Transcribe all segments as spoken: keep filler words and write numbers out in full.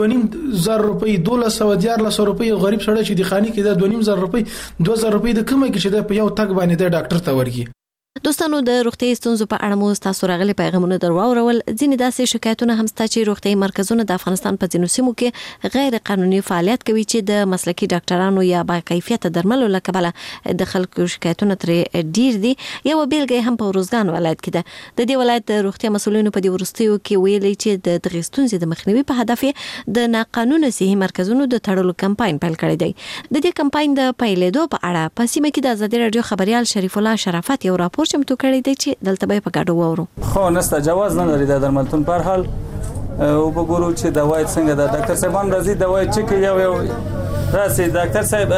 نیم زر روپۍ دولس سوه دیارلس سوه روپۍ غریب سړی چې د خاني کې د دوه نیم زر روپۍ دوه زره روپۍ د کومه کې چې د په یو تک باندې د ډاکټر ته ورګي. دوستانو د روغتي ستونزو په اړه مو تاسو راغلي پیغامونه درواورول. ځینې داسې شکایتونه هم شته چې روغتي مرکزونه د افغانستان په ځینو سیمو کې غیر قانوني فعالیت کوي چې د مسلکي ډاکټرانو یا با کیفیت درملو له کبله د خلکو شکایتونه ترې ډیر دي. یو بیلګه هم په روزګان ولایت کې ده. د دې ولایت د روغتي مسولینو په دې ورستیو کې ویلي چې د دغې ستونزې د مخنیوي په هدف د ناقانونه صحي مرکزونو د تړلو کمپاین پیل کړی دی. د دې کمپاین د پیلېدو په اړه په سیمه کې د ازادي رادیو خبريال شریف الله شرافت یو راپور چمتو کړی دی چې دلته به په ګډو وورو. خو نسته جواز نه لري د درملتون پر حال او وګورو چې دوايي څنګه د ډاکټر صاحبان راځي دوايي چې یو یو راسي ډاکټر صاحب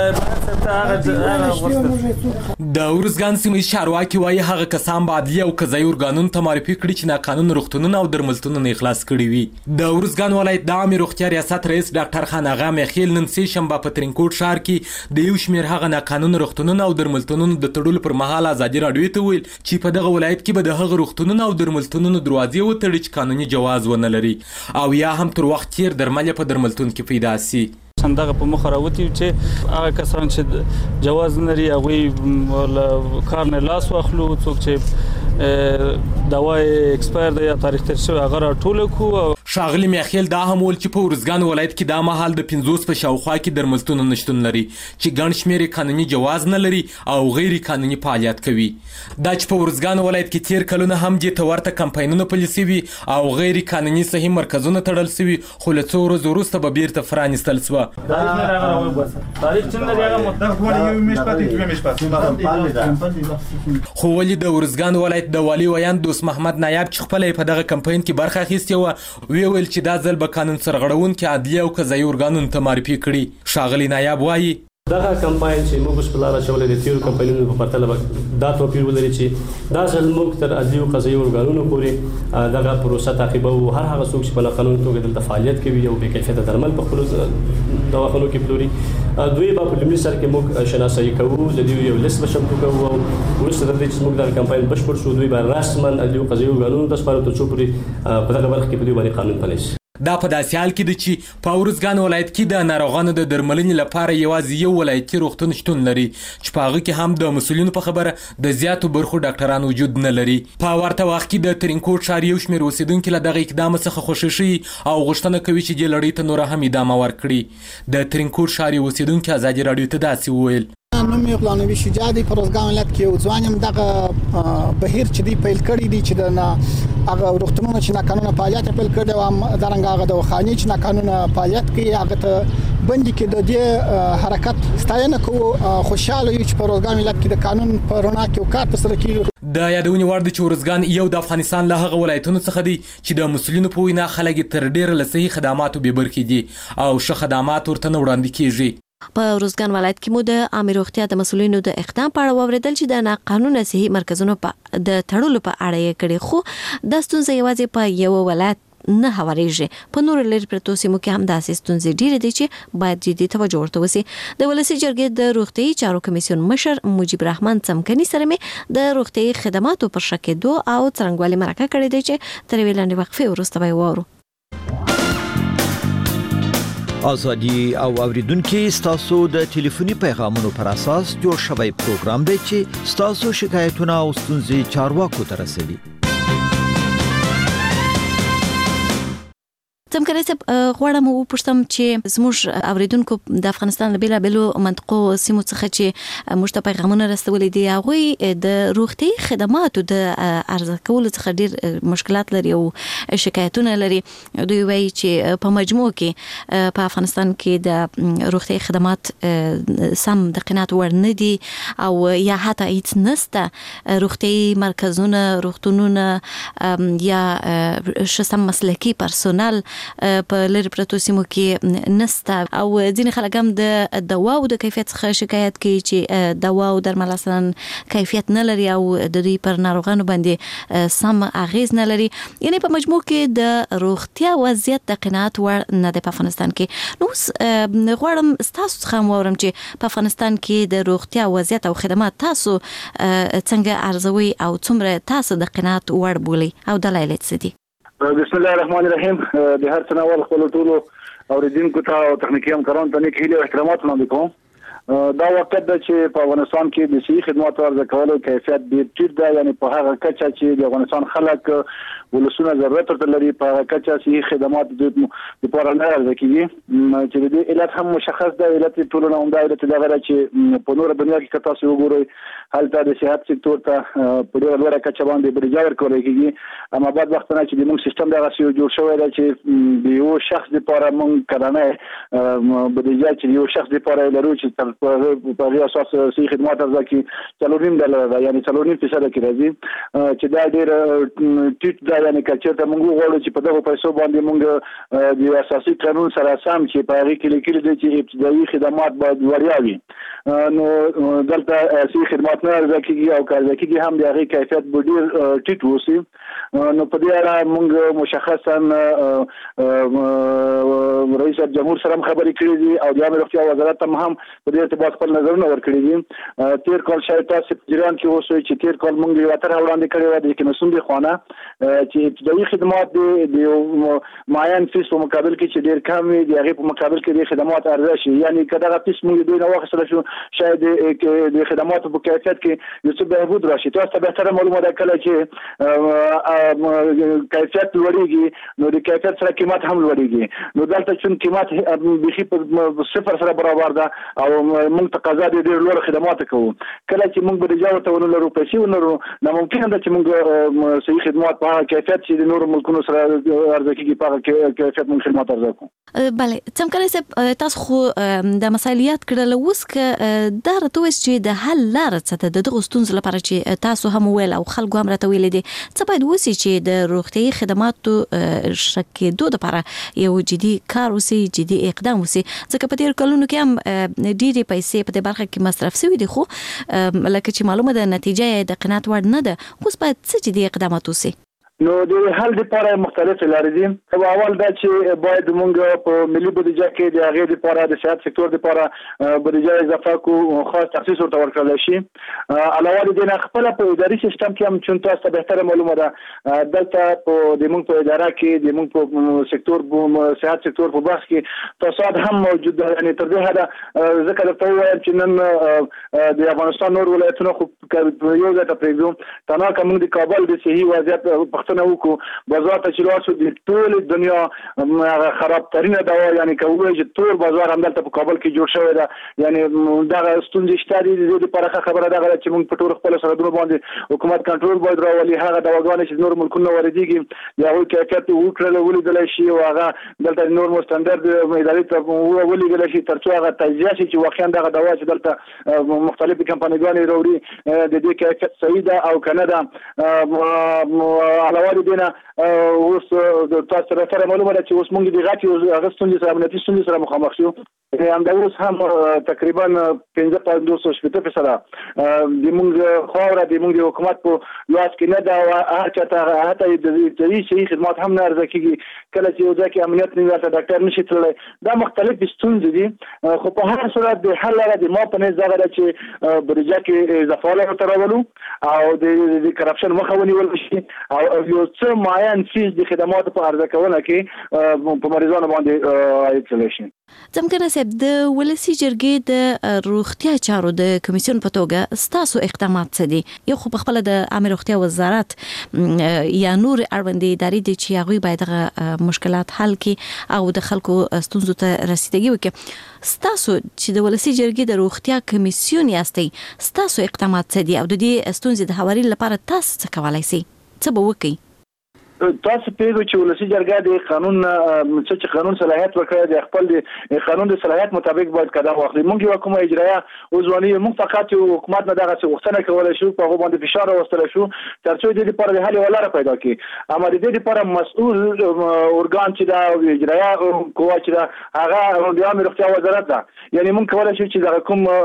د ورزګان سیمې چارواکي وايي هغه کسان به عدلي او قضایي ارګانونو ته معرفي کړي چې ناقانونه روغتونونه او درملتونونه اخلاص کړي وي. د ورزګان ولایت د عامه روغتیا ریاست رئیس ډاکټر خان اغا میخیل نن سه شنبه په ترینکوټ ښار کې د یو شمېر هغه ناقانونه روغتونونه او درملتونونو د تړلو پر مهال ازادي راډیو ته ویل چې په دغه ولایت کې به د هغه روغتونونو او درملتونونو دروازې وتړي چې قانوني جواز ونه لري او یا هم تر وخت تیر درمل په درملتون کې پیدا سي. څنګه په مخ راوتی چې هغه کسان چې جواز لري هغه کار نه لاس واخلو څوک چې دوايي ایکسپایر دی یا تاریخ تیر شوی هغه ټول کو. شاغلی میخیل دا هم ول چې په ورزګان ولایت کې د مهال د پنځوس په شاوخوا کې درملتون نشټون لري چې ګڼ شمېر قانوني جواز نه لري او غیر قانوني فعالیت کوي. دا چې په ورزګان ولایت کې تیر کلونه هم د تورته کمپاینونه پالیسي وي او غیر قانوني صحي مرکزونه تړل شوي خو له څو ورځې وروسته به بیرته فرانستل شو. تاریخ نه راغلی بس تاریخ څنګه دی هغه مطلق وړي یو میش پاتې دوه میش پاتې. خو ولې د ورزګان ولایت د والی ویان دوست محمد نایب چې خپل په دغه کمپاین کې برخه اخیستې و ویل چې دا ځل به قانون سرغړونکي عدلي او قضایي ارګانونو ته معرفي کړي. شاغلی نایب وایي دغه کمپاین چې موږ په لاره چولې د تیرو کمپاینونو په پرتله دا توپیر ولري چې دا ځل موږ تر عدلي او قضایي ارګانونو پورې دغه پروسه تعقیبو. هر هغه څوک چې په قانون توګه دلته فعالیت کوي او بې کیفیته درمل په خپلو دواخانو کې پلوري دوی به په لومړي سر کې موږ شناسایي کوو د دوی یو لیست به چمتو کوو او وروسته د دې چې موږ دغه کمپاین بشپړ شو دوی به رسما عدلي او قضایي ارګانونو ته سپارو تر څو پورې په دغه برخه کې په دوی باندې قانون پلی شي. دا په داسې حال کې ده چې په ورزګان ولایت کې د ناروغانو د درملنې لپاره یوازې یو ولایتي روغتون شتون لري چې په هغه کې هم د مسؤلینو په خبره د زیاتو برخو ډاکټران وجود نه لري. په ورته وخت کې د ترینکوټ ښار یو شمېر اوسیدونکي له دغه اقدام څخه خوښ شوي او غوښتنه کوي چې دې لړۍ ته نوره هم ادامه ورکړي. د ترینکوټ ښار یو اوسیدونکي ازادي راډیو ته داسې وویل نوم یې غلامنبي شجاع دی. په روزګان ولایت کې یو ځوان یم. دغه بهیر چې دی پیل کړی دی چې د هغه روغتونونو چې ناقانونه فعالیت پیل کړي او همدارنګه هغه د خاني چې ناقانونه فعالیت کوي هغه ته بندي کې د دې حرکت ستاینه کوو. خوشاله یو چې په روزګان ولایت کې د قانون په رڼا کې کار ترسره کیږي. د یادونې وړ دی چې ورزګان یو د افغانستان له هغه ولایتونو څخه دی چې د مسؤلینو په وینا خلک تر ډیره له صحي خدماتو بې برخې دي او ښه خدمات ورته نه وړاندې کیږي. په روزګان ولایت کې مو د عامه روغتیا د مسؤلینو د اقدام په اړه واوریدل چې د ناقانونه صحي مرکزونو په د تړلو په اړه یې کړي خو د ستونزې یوازې په یو ولایت نه هوارېږي. په نور لري پرتو سیمو کې هم داسې ستونزې ډېرې دي چې باید جدي توجه ورته وشي. د ولسي جرګې د روغتي چارو کمیسیون مشر مجيب رحمان څمکني سره مې د روغتي خدماتو پر ښه کېدو او څرنګوالي مرکه کړې ده چې تر ویلانې وقفې وروسته به وورو. آزادی او اوریدونکو ستاسو د ټلیفوني پیغامونو پر اساس جوړ شوی پروګرام دی چې ستاسو شکایتونه او ستونزې چارواکو ته رسوي. څنګه چې غواړم وپوښتم چې زموږ اوریدونکو د افغانستان له بیلابېلو منطقو سیمو څخه چې موږ ته پیغامونه رسولي دي هغوی د روغتي خدماتو د عرضه کولو څخه ډېر مشکلات لري او شکایتونه لري. دوی وایي چې په مجموع کې په افغانستان کې د روغتي خدمات سم د قناعت وړ نه دي او یا حتی هیڅ نسته. روغتي مرکزونه روغتونونه یا ښه سم مسلکي پرسونل په لری پرتو سیمو کې نسته او ځینې خلک هم د دوا او د کیفیت څخه شکایت کوي چې دوا او درمل اصلا کیفیت نه لري او د دوی پر ناروغانو باندې سم اغیز نه لري. یعنی په مجموع کې د روغتیا وضعیت د قناعت وړ نه دی په افغانستان کې. نو غواړم تاسو څخه واورم چې په افغانستان کې د روغتیا وضعیت او خدمات تاسو څنګه ارزوي او څومره تاسو د قناعت وړ بولي او دلایل څه دي؟ بسم الله الرحمن الرحیم. د هر څه نور خپل ټولو اوریدونکو ته او تخنیکی همکارانو ته نیک هیله او احترامات وړاندې کوم. دا وخت د چې په افغانستان کې د صحي خدماتو عرضه کولو کیفیت ډیر ټیټ دی، یعنی په هغه کچه چې د افغانستان خلک ولسونه ضرورت ورته لري په هغه کچه صحي خدمات د لپاره نه عرضه کیږي. چې د علت هم مشخص دی، علت ټولنه هم دا علت دا غره چې په نور دنیا کې که تاسو وګورئ هلته د صحت سکتور ته په ډیره لوړه کچه باندې بودیجه ورکول کیږي، اما بعد وخت نه چې د موږ سیستم دغه سی جوړ شوی دی چې د یو شخص لپاره موږ کړنه بودیجه چې یو شخص لپاره لرو چې په هغه اساس صحي خدمات ارزه کې څلورنیم ډالر ده، یعنی څلورنیم فیصد کې راځي چې دا ډیر ټیټ ده. یعنی کچې ته موږ غواړو چې په دغه پیسو باندې موږ د اساسي قانون سره سم چې په هغه کې لیکل دي چې ابتدایي خدمات باید وړیا وي، نو دلته صحي خدمات نه ارزه کېږي او کارځه کېږي هم د هغه کیفیت به ډیر ټیټ وسی. نو په دې اړه موږ مشخصا رئیس جمهور سره خبرې کړې دي او د عامه روغتیا وزارت هم هم په دې ارتباط خپل نظرونه ورکړي دي. تیر کال شاید تاسو په جریان کې اوسئ چې تیر کال موږ یو تر وړاندې کړی و د کمیسیون د خوانه چې ابتدایي خدمات د معین فیس په مقابل کې چې ډیر کم وي د هغه په مقابل کې د خدمات ارزښت شي، یعنی کله دا فیس موږ دوی نو واخیستل شو شاید د خدماتو په کیفیت کې یو څه بهبود راشي. تاسو ته به تر معلومه ده کله چې کیفیت لوړیږي نو د کیفیت سره قیمت هم لوړیږي، نو دلته چې قیمت بخي په صفر سره برابر ده او موږ تقاضا د ډیر لوړ خدمات کوو. کله چې موږ به رجاو ته ونلرو پیسې ونلرو نو ممکن ده چې موږ صحي خدمات په هغه کیفیت چې د نور ملکونو سره ارزه کیږي په هغه کیفیت موږ خدمات ارزه کوو. بله څنګه چې تاسو خو د مسایلیت کړل اوس ک دا راته وس چې د حل لار څه ده دغه ستونزې لپاره چې تاسو هم ویل او خلکو هم راته ویل دي څه باید وسی چې د روغتي خدماتو شکېدو لپاره یو جدي کار وسی، جدي اقدام وسی، ځکه په تیر کلونو کې هم ډېرې پیسې په دې برخه کې مصرف شوي دي خو لکه چې معلومه ده نتیجه د قناعت وړ نه ده. اوس باید څه جدي اقدامات وسی؟ نو د حل لپاره مختلف لارې دي. په اول دا چې باید موږ په ملي بودیجه کې د هغې لپاره د صحت سکتور لپاره بودیجه اضافه کو خاص تخصیص ورته ورکړل شي. علاوه د دې نه خپل په اداري سیستم کې هم چې تاسو ته بهتره معلومه ده دلته په د موږ په اداره کې د موږ په سکتور په صحت سکتور په بحث کې فساد هم موجود ده. یعنی تر دې حده ځکه د وایم چې نن د افغانستان نور ولایتونو خو یو ځای ته پرېږدو تنها کوم د کابل د صحي وضعیت پښتنه وکړو بازار ته چې لاسو د ټول دنیا خراب ترینه دا یعنی کوي چې ټول بازار هم دلته په کابل کې جوړ شوی دی. یعنی دا ستونزې شته دي د لپاره خبره ده چې موږ په ټول خپل سرحدونو باندې حکومت کنټرول باید راولي. هغه دواګانې چې نور ملکونه واردېږي یا هغوی کیفیت وکړل ولیدلی شي او هغه دلته نور مستندرد ادارې ته ولیدلی شي تر څو هغه تجزیه شي چې واقعا دغه دوا چې دلته مختلفې کمپنیګانې راوړي د دې کیفیت صحیح ده او که نه ده. علاوه د دې نه اوس تاسو سره معلومه ده چې اوس موږ د غټې هغه ستونزې سره امنیتي ستونزې سره مخامخ شو. همدا اوس هم تقریبا پنځه پنځوس شپېته فیصده د موږ خاوره د موږ د حکومت په لاس کې نه ده او هر چاته حتی د ابتدایي صحي خدمات هم نه عرضه کېږي. کله چې یو ځای کې امنیت نه وي هلته ډاکټر نشي تللی. دا مختلف ستونزې دي خو په هر صورت د حل لاره د ما په نظر دغه ده چې بودیجه کې اضافه والی ورته راولو او د کرپشن مخه ونیول شي او یو څه معین فیس د خدماتو په عرضه کولو کې په مریضانو باندې عاید کړی شي. ځمکنه صاحب د ولسي جرګې د روغتیا چارو د کمیسیون په توګه ستاسو اقدامات څه دي؟ یو خو په خپله د عامه روغتیا وزارت یا نور اړوندې ادارې دي چې هغوی باید دغه مشکلات حل کړي او د خلکو ستونزو ته رسیدګي وکړي. ستاسو چې د ولسي جرګې د روغتیا کمیسیون یاستئ ستاسو اقدامات څه دي او د دې ستونزې د هواري لپاره تاسو څه کولی شئ؟ څه به وکړئ؟ تاسو پیږو چې ولسي جرګه د قانون چې قانون صلاحیت ورکړي د خپل د قانون د صلاحیت مطابق باید قدم واخلي. موږ یو کومه اجرایه وزواني موږ فقط حکومت نه دغه څه غوښتنه کولای شو په هغه باندې فشار راوستل شو تر څو د دې لپاره د حل ولاره پیدا کړي. اما د دې لپاره مسؤل ارګان چې دا اجرایه قوه چې دا هغه د عامه روغتیا وزارت ده. یعنی موږ کولای شو چې دا کوم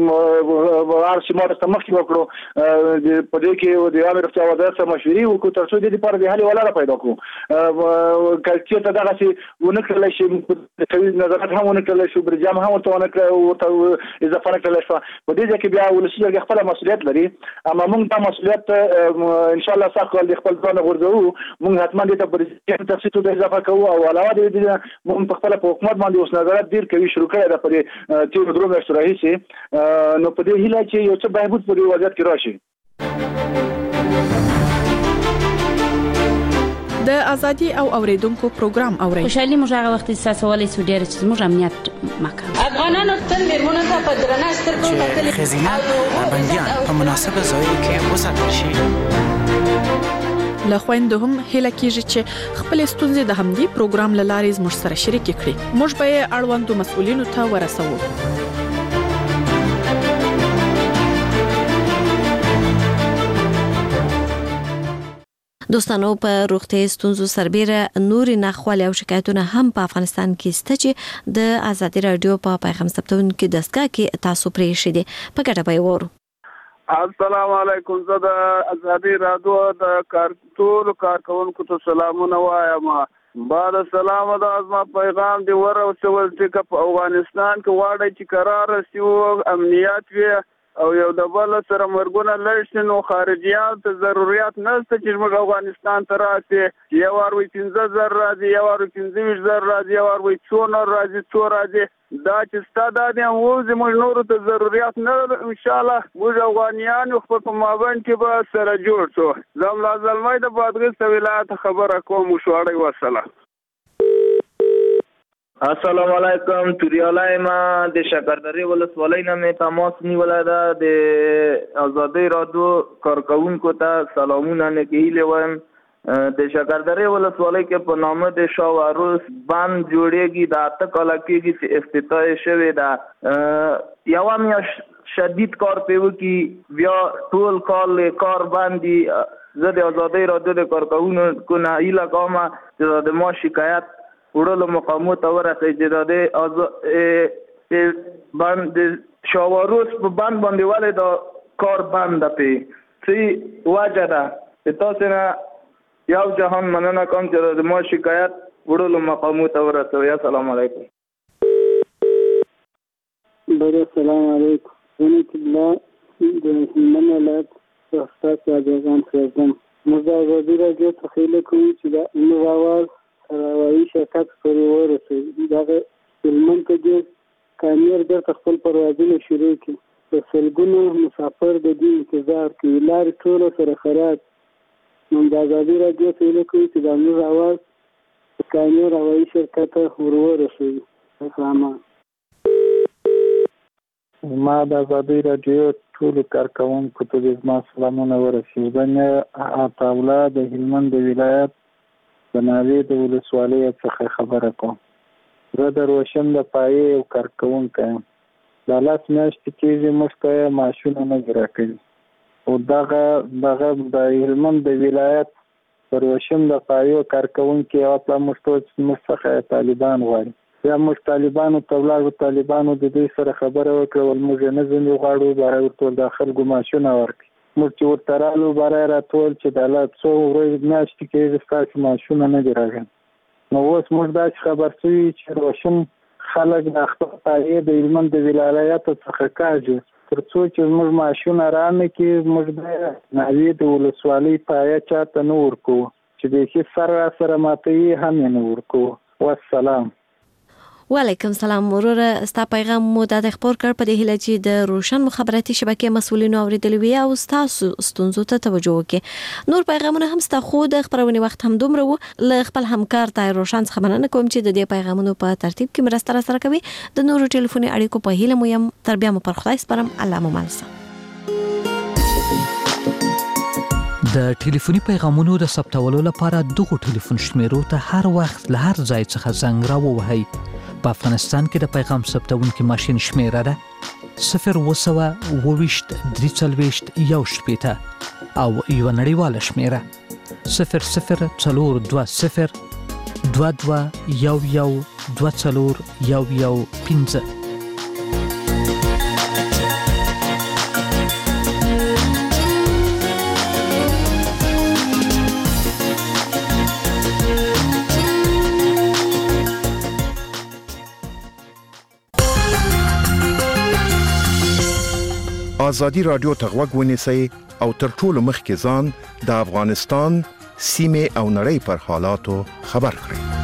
هر څه ماته مخکې وکړو په دې کې د عامه روغتیا وزارت سره مشورې وکړو تر څو د دې لپاره د حل ولاره پیدا کوو کله چې دا چې ونه کړل شي کوي نظارت هم ونه کړل شي برجام هم ورته ورته اضافه کړل شو په دې کې بیا ولسی د خپل مسؤلیت لري اما موږ دا مسؤلیت ان شاء الله ساقل د خپل ځان غورځو موږ حتما دې ته برجام تفصیل د اضافه کوو او علاوه دې موږ په خپل حکومت باندې اوس نظارت ډیر کوي شروع کړی دا په تیر درو میاشتو راهیسې نو په دې هیله چې یو څه بهبود په دې وضعیت کې راشي. د ازادي او اوریدونکو پروګرام اوري خوشحالي موږ هغه وخت احساسولای سو ډیر چې موږ امنیت مکه افغانانو تل میرمنو ته په درنه سترګو کتل چې خزینه بنديان په مناسبه ځای کې وساتل شي. له خويندو هم هله کیږي چې خپل ستونزې د همدې پروګرام لارې زموږ سره شریک کړي موږ به یې اړوندو مسؤلینو ته ورسوو. دوستانو په روغتي ستونزو سربېره نور ناخوالي او شکایتونه هم په افغانستان کې شته چې د ازادي رادیو په پیغام ثبتونکو دستګاه کې تاسو پرې شئ دي په ګډه به وورو. السلام علیکم زه د ازادي رادیو د کارټول کارکونکو ته سلامونه وایم. بعد سلام د ازما پیغام دی ور او سوال چې په افغانستان کې واړی چې قرار شي امنیت وي او یو د بل سره مرګونه لړشي نو خارجيان ته ضرورت نشته چې موږ افغانستان ته راشي یو ور وي پنځه زره راځي یو ور پنځه زره راځي یو ور وي څونه راځي څو راځي دا چې ستاده دي او زموږ نور ته ضرورت نه ان شاء الله موږ افغانیان خو په مابین کې به سره جوړ شو. زم لازمای د بادغیس ولایت خبره کوم شوړی وسله. السلام علیکم توریالای ما د شکردری ولسوالۍ نه مې تماس نیولای دا د ازادي رادیو کارکونکو ته سلامونه نه کیله وایم. د شکردری ولسوالۍ کې په نامه د شاوروس باندې جوړېږي د اته کال کې چې افتتاح شوی دا یو میاش شدید کار پیو کې بیا ټول کال کار باندې زه د ازادي رادیو د کارکونکو نه ایله کوم چې د ما شکایت وړلو مقامو ته ورسېږي چې د باندې شاوروس په باندې باندې والے دا کار بند پی سی واجه ده چې تاسو نه یو جهان مننه کوم چې د ما شکایت وړلو مقامو ته ورسوي. السلام علیکم. بله السلام علیکم. زه الله د هلمند ولایت څخه راځم خیزم موږ د ازادي رادیو څخه هیله کوو چې دا موږ اواز هوایي شرکت پورې ورسوي. دا هلمند کې د کامیار د خپل پروازونه شروع کړي په سلګونو مسافر د دې انتظار کوي لارې ټول سره خراب. نو د ازادي رادیو څخه هیله کوو چې دا موږ اواز په کامیار هوایي شرکت ورسوي. السلام. ما د ازادي رادیو ټول کارکونکو ته د زما سلامونه ورسوي. زه عطاالله د هلمند ولایت د ناوې د ولسوالۍ څخه خبره کوم. زه د روشن د پایې او کارکونکی یم. دا لاس میاشتې کېږي موږ ته معاشونه نه راکوي او دغه دغه د هلمند د ولایت د روشن د پایې کارکونکي او په موږ څخه طالبان غواړي. یا موږ طالبانو ته ولاړو طالبانو د دې سره خبره وکړه موږ نه ځنې غواړو برای ورته د خلکو معاشونه ورکړي. موږ چې ورته رالو برای راټول چې د لا څو ورځې میاشتې کېږي ستاسو معاشونه نه دي راغلي. نو اوس موږ داسې خبر شوي چې روشن خلک د خپل پایې د هلمند د ولایت څخه کاږي تر څو چې موږ معاشونه رانه کړي موږ د ناوې د ولسوالۍ پایې چاته نه ورکوو چې بیخي سر را سره ماته هم یې نه ورکوو. والسلام. وعلیکم سلام وروره ستا پیغام مو د خبر کړ په دې هیله چې د روشن مخابراتي شبکې مسولینو اوریدل وی او تاسو ستونزو ته توجه وکړي. نور پیغامونه هم ستا خو د خبرونې وخت هم دومره و ل خپل همکار ته روشن څخه مننه کوم چې د دې پیغامونو په ترتیب کې مرسته را سره کوي. د نورو ټلیفوني اړیکو په هیله مو یم تر بیا مو پر خدای سپارم. الله مو مالسه. د ټلیفوني پیغامونو د ثبتولو لپاره دغه ټلیفون شمیرو ته هر وخت له هر ځای څخه زنګ را ووهئ. په افغانستان کې د پیغام ثبتونکي ماشین شمیره ده صفر وسوه اوویشت درې څلوېښت یو شپېته او یوه نړیواله شمیره صفر صفر څلور دوه صفر دوه دوه یو یو دوه څلور یو یو پنځه. ازادي رادیو ته غوږ ونیسئ او تر ټولو مخکې ځان د افغانستان سیمه او نړۍ پر حالاتو خبر کړئ.